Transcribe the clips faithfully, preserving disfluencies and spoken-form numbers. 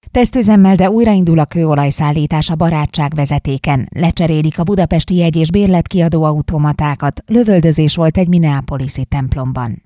Tesztüzemmel, de újraindul a kőolajszállítás a Barátság vezetéken. Lecserélik a budapesti jegy- és bérletkiadó automatákat. Lövöldözés volt egy minneapolisi templomban.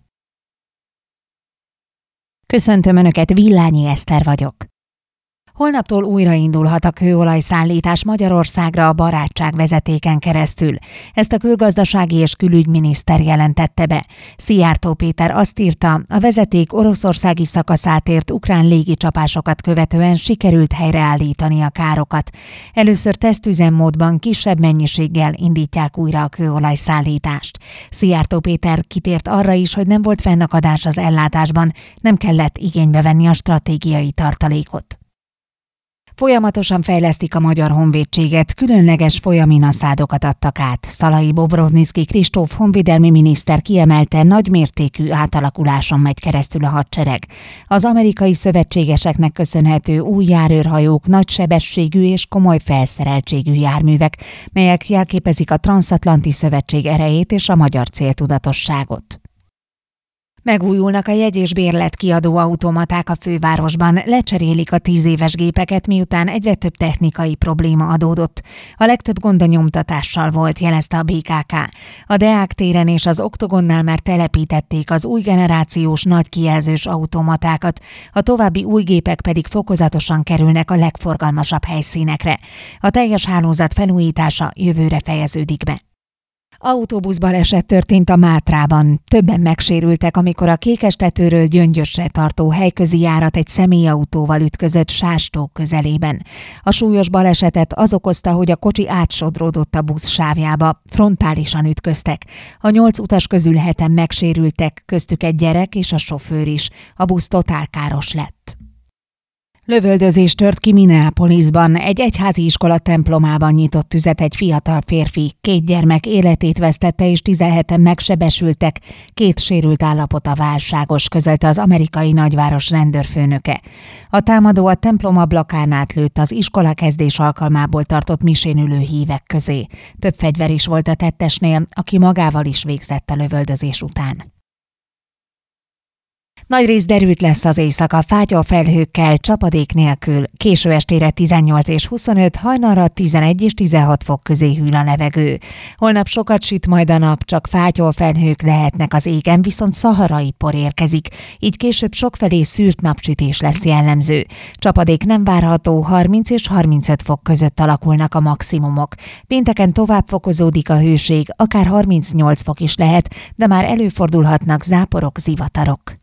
Köszöntöm Önöket, Villányi Eszter vagyok. Holnaptól újraindulhat a kőolajszállítás Magyarországra a Barátság vezetéken keresztül. Ezt a külgazdasági és külügyminiszter jelentette be. Szijjártó Péter azt írta, a vezeték oroszországi szakaszát ért ukrán légicsapásokat követően sikerült helyreállítani a károkat. Először tesztüzemmódban kisebb mennyiséggel indítják újra a kőolajszállítást. Szijjártó Péter kitért arra is, hogy nem volt fennakadás az ellátásban, nem kellett igénybe venni a stratégiai tartalékot. Folyamatosan fejlesztik a Magyar Honvédséget, különleges folyaminaszádokat adtak át. Szalai Bobrovnicki Kristóf honvédelmi miniszter kiemelte, nagymértékű átalakuláson megy keresztül a hadsereg. Az amerikai szövetségeseknek köszönhető új járőrhajók, nagysebességű és komoly felszereltségű járművek, melyek jelképezik a Transzatlanti Szövetség erejét és a magyar céltudatosságot. Megújulnak a jegy- és bérletkiadó automaták a fővárosban, lecserélik a tíz éves gépeket, miután egyre több technikai probléma adódott. A legtöbb gond a nyomtatással volt, jelezte a bé ká ká. A Deák téren és az Oktogonnál már telepítették az új generációs nagy kijelzős automatákat, a további új gépek pedig fokozatosan kerülnek a legforgalmasabb helyszínekre. A teljes hálózat felújítása jövőre fejeződik be. Autóbuszbaleset történt a Mátrában. Többen megsérültek, amikor a Kékestetőről Gyöngyösre tartó helyközi járat egy személyautóval ütközött Sástó közelében. A súlyos balesetet az okozta, hogy a kocsi átsodródott a busz sávjába, frontálisan ütköztek. A nyolc utas közül heten megsérültek, köztük egy gyerek és a sofőr is. A busz totálkáros lett. Lövöldözés tört ki Minneapolisban. Egy egyházi iskola templomában nyitott tüzet egy fiatal férfi. Két gyermek életét vesztette és tizenheten megsebesültek. Két sérült állapota válságos, közölte az amerikai nagyváros rendőrfőnöke. A támadó a templom ablakán átlőtt az iskola kezdés alkalmából tartott misén ülő hívek közé. Több fegyver is volt a tettesnél, aki magával is végzett a lövöldözés után. Nagyrészt derült lesz az éjszaka, fátyolfelhőkkel, csapadék nélkül. Késő estére tizennyolc és huszonöt, hajnalra tizenegy és tizenhat fok közé hűl a levegő. Holnap sokat süt majd a nap, csak fátyolfelhők lehetnek az égen, viszont szaharai por érkezik, így később sokfelé szűrt napsütés lesz jellemző. Csapadék nem várható, harminc és harmincöt fok között alakulnak a maximumok. Pénteken tovább fokozódik a hőség, akár harmincnyolc fok is lehet, de már előfordulhatnak záporok, zivatarok.